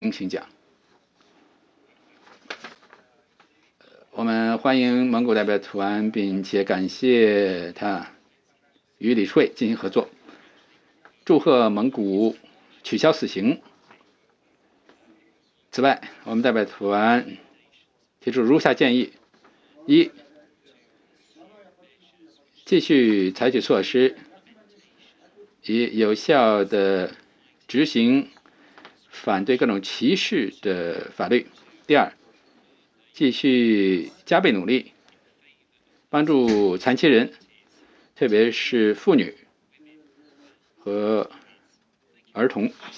请讲。我们欢迎蒙古代表团，并且感谢他与李慧进行合作，祝贺蒙古取消死刑。此外，我们代表团提出如下建议：一、继续采取措施，以有效的执行反对各种歧视的法律；第二，继续加倍努力，帮助残疾人，特别是妇女和儿童